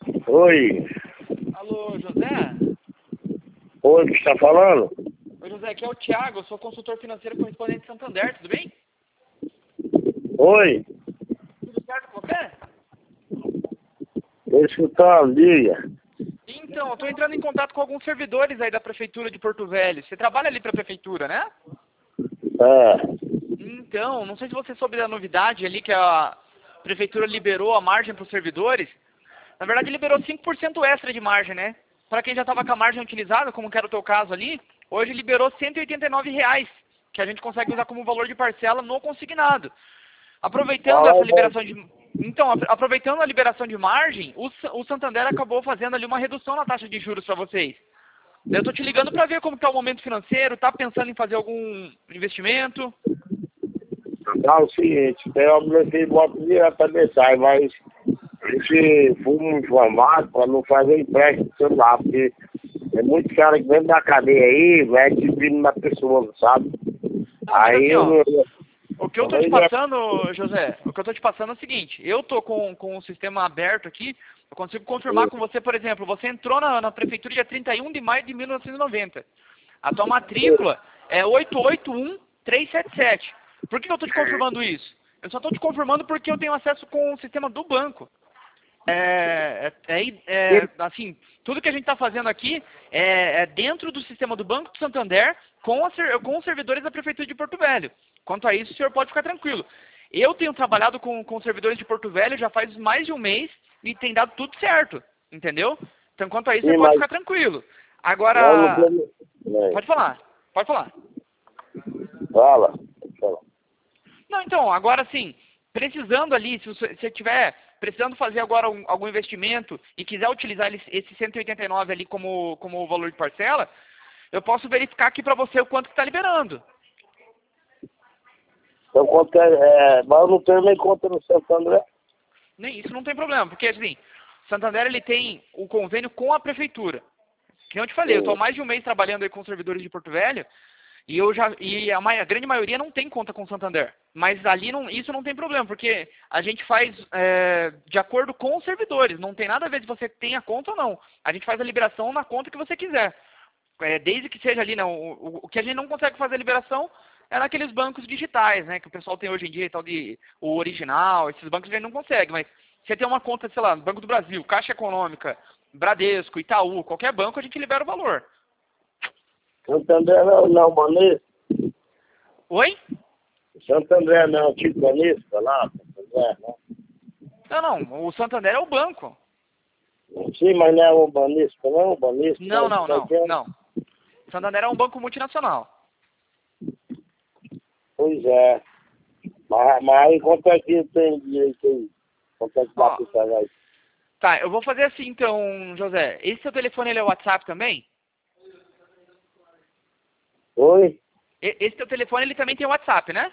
Oi. Alô, José? Oi, que está falando? Oi, José, aqui é o Thiago, eu sou consultor financeiro correspondente de Santander, tudo bem? Oi. Tudo certo com você? Tô escutando, diga. Então, eu estou entrando em contato com alguns servidores aí da Prefeitura de Porto Velho. Você trabalha ali para a Prefeitura, né? É. Então, não sei se você soube da novidade ali que a Prefeitura liberou a margem para os servidores. Na verdade, liberou 5% extra de margem, né? Para quem já estava com a margem utilizada, como que era o teu caso ali, hoje liberou R$ 189, que a gente consegue usar como valor de parcela no consignado. Aproveitando essa liberação de... Então, aproveitando a liberação de margem, o Santander acabou fazendo ali uma redução na taxa de juros para vocês. Eu estou te ligando para ver como está o momento financeiro, está pensando em fazer algum investimento? Não, é o seguinte, tem uma mulher que bota direto a mensagem, mas esse fumo informado para não fazer empréstimo do celular, porque é muito cara que vem da cadeia aí, vai dividindo na pessoa, sabe? Mas Aí assim, eu ó, não. o que eu tô te passando, José, o que eu tô te passando é o seguinte, eu tô com o sistema aberto aqui, eu consigo confirmar com você, por exemplo, você entrou na prefeitura dia 31 de maio de 1990. A tua matrícula é 881377. Por que eu tô te confirmando isso? Eu só tô te confirmando porque eu tenho acesso com o sistema do banco. Assim, tudo que a gente está fazendo aqui é dentro do sistema do Banco do Santander com os servidores da Prefeitura de Porto Velho. Quanto a isso, o senhor pode ficar tranquilo. Eu tenho trabalhado com os servidores de Porto Velho já faz mais de um mês e tem dado tudo certo, entendeu? Então, quanto a isso, Sim, você pode mas ficar tranquilo. não, não Agora, tem. pode falar, pode falar. Fala. Fala. Não, então, agora sim, precisando ali, se você tiver precisando fazer agora algum investimento e quiser utilizar esse 189 ali como valor de parcela, eu posso verificar aqui para você o quanto que está liberando. Então, mas eu não tenho nem conta no Santo André. Nem isso não tem problema, porque assim, Santander ele tem o convênio com a prefeitura. Que eu te falei, eu estou há mais de um mês trabalhando aí com os servidores de Porto Velho e a grande maioria não tem conta com o Santander. Mas ali isso não tem problema, porque a gente faz de acordo com os servidores. Não tem nada a ver se você tem a conta ou não. A gente faz a liberação na conta que você quiser. Desde que seja ali, não. O que a gente não consegue fazer a liberação é naqueles bancos digitais, né? Que o pessoal tem hoje em dia, tal de o original, esses bancos a gente não consegue, mas você tem uma conta, sei lá, Banco do Brasil, Caixa Econômica, Bradesco, Itaú, qualquer banco a gente libera o valor. Santo André não, Banespa. Oi? Santo André não, tipo Banespa lá, Santo André, não. Não, o Santander é o banco. Sim, mas não é o Banespa, não, o Banespa. Não. Santander é um banco multinacional. Pois é. Mas aí quanto é que tem direito aí? Quanto é que dá pra pagar aí? Tá, eu vou fazer assim então, José. Esse seu telefone ele é o WhatsApp também? Oi? Esse teu telefone ele também tem o WhatsApp, né?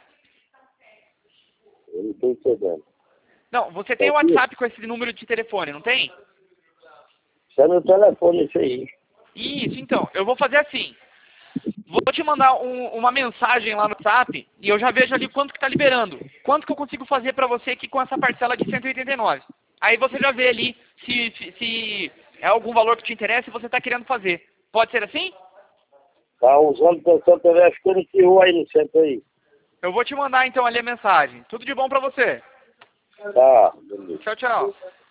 Eu não tô entendendo. Não, você tem o WhatsApp com esse número de telefone, não tem? Isso é meu telefone, isso aí. Isso, então. Eu vou fazer assim. Vou te mandar uma mensagem lá no WhatsApp e eu já vejo ali quanto que tá liberando. Quanto que eu consigo fazer para você aqui com essa parcela de 189. Aí você já vê ali se é algum valor que te interessa e você tá querendo fazer. Pode ser assim? Tá usando o Santo André, acho que ele tirou aí no centro aí. Eu vou te mandar então ali a mensagem. Tudo de bom para você. Tá, beleza. Tchau, tchau.